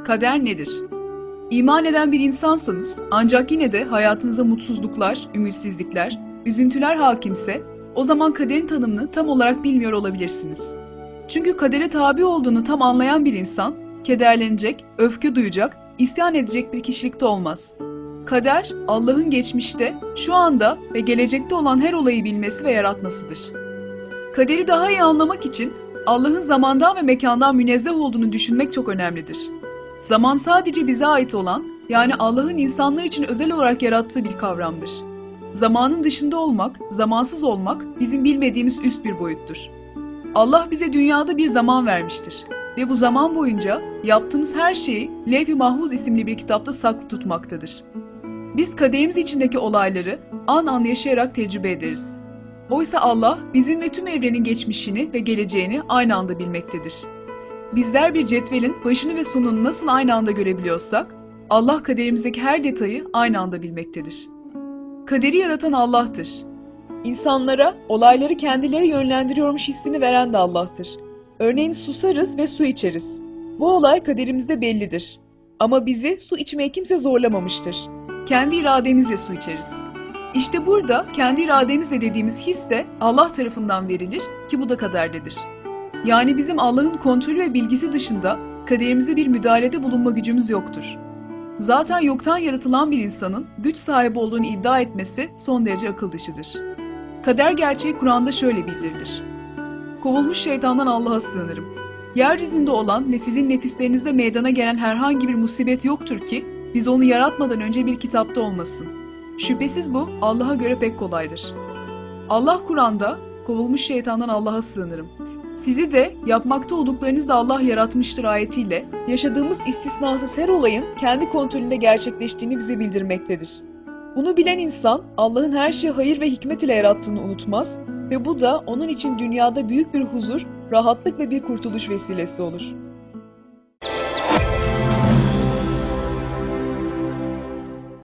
Kader nedir? İman eden bir insansanız ancak yine de hayatınıza mutsuzluklar, ümitsizlikler, üzüntüler hakimse o zaman kaderin tanımını tam olarak bilmiyor olabilirsiniz. Çünkü kadere tabi olduğunu tam anlayan bir insan kederlenecek, öfke duyacak, isyan edecek bir kişilikte olmaz. Kader, Allah'ın geçmişte, şu anda ve gelecekte olan her olayı bilmesi ve yaratmasıdır. Kaderi daha iyi anlamak için Allah'ın zamandan ve mekandan münezzeh olduğunu düşünmek çok önemlidir. Zaman sadece bize ait olan, yani Allah'ın insanlar için özel olarak yarattığı bir kavramdır. Zamanın dışında olmak, zamansız olmak bizim bilmediğimiz üst bir boyuttur. Allah bize dünyada bir zaman vermiştir ve bu zaman boyunca yaptığımız her şeyi Levh-i Mahfuz isimli bir kitapta saklı tutmaktadır. Biz kaderimiz içindeki olayları an an yaşayarak tecrübe ederiz. Oysa Allah bizim ve tüm evrenin geçmişini ve geleceğini aynı anda bilmektedir. Bizler bir cetvelin başını ve sonunu nasıl aynı anda görebiliyorsak, Allah kaderimizdeki her detayı aynı anda bilmektedir. Kaderi yaratan Allah'tır. İnsanlara olayları kendileri yönlendiriyormuş hissini veren de Allah'tır. Örneğin susarız ve su içeriz. Bu olay kaderimizde bellidir. Ama bizi su içmeye kimse zorlamamıştır. Kendi irademizle su içeriz. İşte burada kendi irademizle dediğimiz his de Allah tarafından verilir ki bu da kaderdedir. Yani bizim Allah'ın kontrolü ve bilgisi dışında kaderimize bir müdahalede bulunma gücümüz yoktur. Zaten yoktan yaratılan bir insanın güç sahibi olduğunu iddia etmesi son derece akıl dışıdır. Kader gerçeği Kur'an'da şöyle bildirilir. Kovulmuş şeytandan Allah'a sığınırım. Yeryüzünde olan ve sizin nefislerinizde meydana gelen herhangi bir musibet yoktur ki biz onu yaratmadan önce bir kitapta olmasın. Şüphesiz bu Allah'a göre pek kolaydır. Allah Kur'an'da kovulmuş şeytandan Allah'a sığınırım. Sizi de yapmakta olduklarınızı da Allah yaratmıştır ayetiyle yaşadığımız istisnasız her olayın kendi kontrolünde gerçekleştiğini bize bildirmektedir. Bunu bilen insan Allah'ın her şeyi hayır ve hikmet ile yarattığını unutmaz ve bu da onun için dünyada büyük bir huzur, rahatlık ve bir kurtuluş vesilesi olur.